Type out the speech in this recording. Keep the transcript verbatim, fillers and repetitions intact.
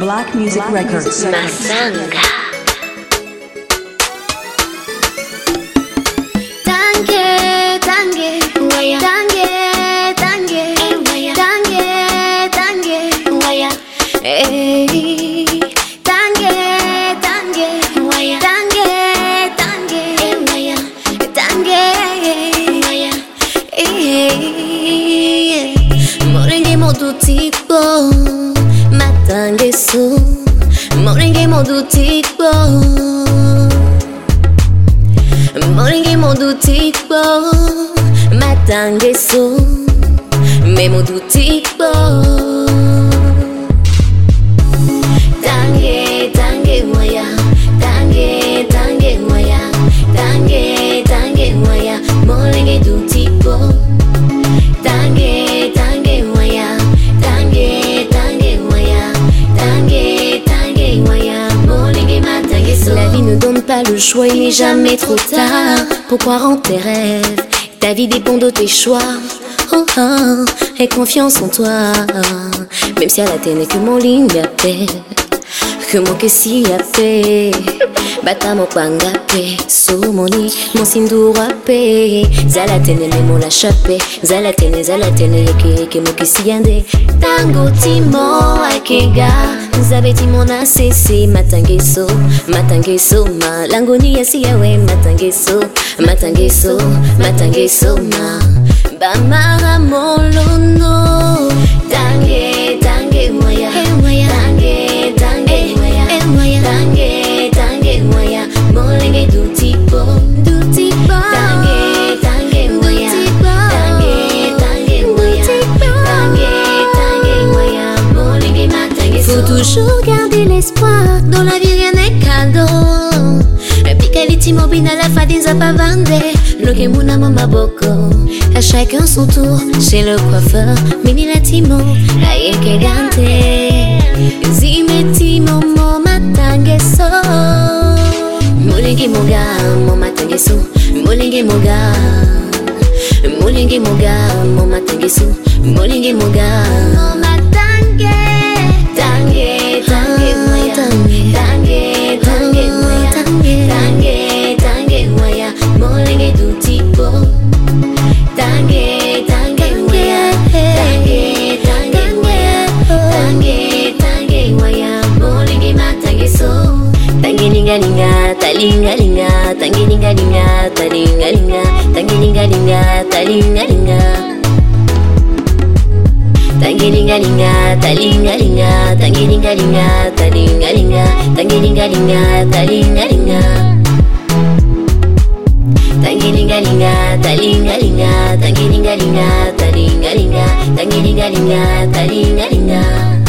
Black Music Black Records. Music Masanga. Tangue, tangue, waya. Tangue, tangue, waya. Tangue, tangue, waya. Hey, tangue, tangue, waya. Tangue, tangue, waya. Tangue, waya. Hey, 모르게 모두 튀고 마땅게 수 모르게 모두 튀고 모르게 모두 튀고 마땅게 수 매 모두 튀고 당게 당게 뭐야 당게 당게 뭐야 당게 당게 뭐야 모르게 두 튀고 당게 당게 뭐야 당게 당게 뭐야 당게 당게 뭐야 모르게 마땅게 수 La vie ne donne pas le choix, il n'est jamais trop tard pour croire en tes rêves. Ta vie dépend de tes choix. Oh, oh, aie confiance en toi. Même si à la télé que mon ligne appelle, que mon que si appelle. Bata mo pangape, so moni, mon sindu rape. Zalatene me mo la chape, zalatene zalatene ke ke mo que si ande. Tango timo akega, zabeti mon asese matangeso, matangeso ma. Langoni yasi yawe matangeso, matangeso, matangeso ma. Bamara molono, tange tange moya, tange tange moya, tange tange moya, molenge du tipo, du tipo, tange tange moya, tange tange moya, tange tange moya, molenge matange. Faut toujours garder l'espoir, dans la vie rien n'est cadeau. Picaliti mobina la fadinza pa vande, lo que muna mama boko. À chacun son tour, chez le coiffeur, mini latimo, aïe que gante. Zimeti momo matangeso, molingi moga, mo matangeso, molingi moga, molingi moga, mo matangeso, molingi moga, mo matange, tange, tange moya, tange, tange moya, tange, tange moya, molingi du tipo. Tangue, tangue, moya, tangue, tangue, moya, tangue, tangue, moya, molingi matange so. Tangue linga linga, talinga linga, tangue linga linga, talinga linga, tangue linga linga, talinga linga. Tangue linga linga, talinga linga, tangue linga linga, talinga linga, tangue linga linga, talinga linga. Tangilingalinga, talingalinga, tangilingalinga, talingalinga, tangilingalinga, talingalinga.